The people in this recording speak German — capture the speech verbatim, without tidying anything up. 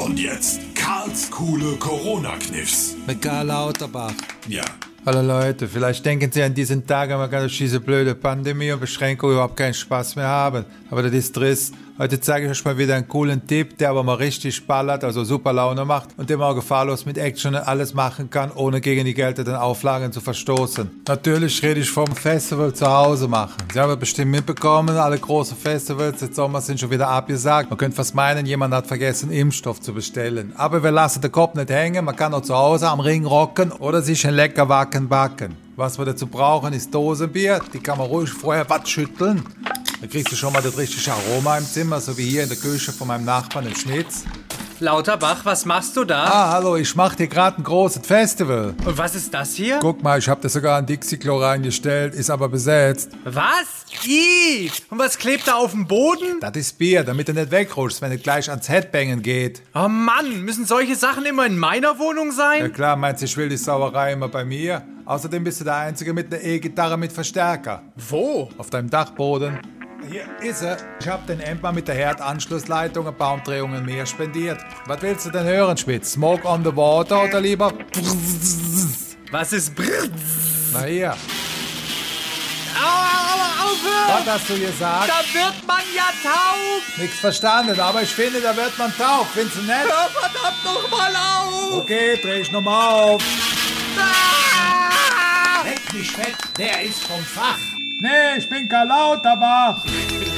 Und jetzt Karls coole Corona-Kniffs. Mit Karl Lauterbach. Ja. Hallo Leute, vielleicht denken Sie an diesen Tagen, man kann durch diese blöde Pandemie und Beschränkung überhaupt keinen Spaß mehr haben. Aber das ist trist. Heute zeige ich euch mal wieder einen coolen Tipp, der aber mal richtig ballert, also super Laune macht und den man auch gefahrlos mit Action alles machen kann, ohne gegen die geltenden Auflagen zu verstoßen. Natürlich rede ich vom Festival zu Hause machen. Sie haben bestimmt mitbekommen, alle großen Festivals des Sommers sind schon wieder abgesagt. Man könnte fast meinen, jemand hat vergessen, Impfstoff zu bestellen. Aber wir lassen den Kopf nicht hängen, man kann auch zu Hause am Ring rocken oder sich ein lecker Wacken backen. Was wir dazu brauchen, ist Dosenbier, die kann man ruhig vorher watt schütteln. Dann kriegst du schon mal das richtige Aroma im Zimmer, so wie hier in der Küche von meinem Nachbarn im Schnitz. Lauterbach, was machst du da? Ah, hallo, ich mach dir gerade ein großes Festival. Und was ist das hier? Guck mal, ich hab das sogar in Dixie-Klo reingestellt, ist aber besetzt. Was? Ih! Und was klebt da auf dem Boden? Das ist Bier, damit du nicht wegrutschst, wenn es gleich ans Headbangen geht. Oh Mann, müssen solche Sachen immer in meiner Wohnung sein? Ja klar, meinst du, ich will die Sauerei immer bei mir? Außerdem bist du der Einzige mit einer E-Gitarre mit Verstärker. Wo? Auf deinem Dachboden. Hier ist er. Ich hab den Emper mit der Herdanschlussleitung und Baumdrehungen mehr spendiert. Was willst du denn hören, Spitz? Smoke on the Water oder lieber... Was ist Brrrr? Na hier. Aua, aua, aufhören! Was hast du gesagt? Da wird man ja taub! Nix verstanden, aber ich finde, da wird man taub. Findest du nett? Hör verdammt noch mal auf! Okay, dreh ich nochmal auf. Ah! Leck mich fett, der ist vom Fach. Nee, ich bin Karl Lauterbach.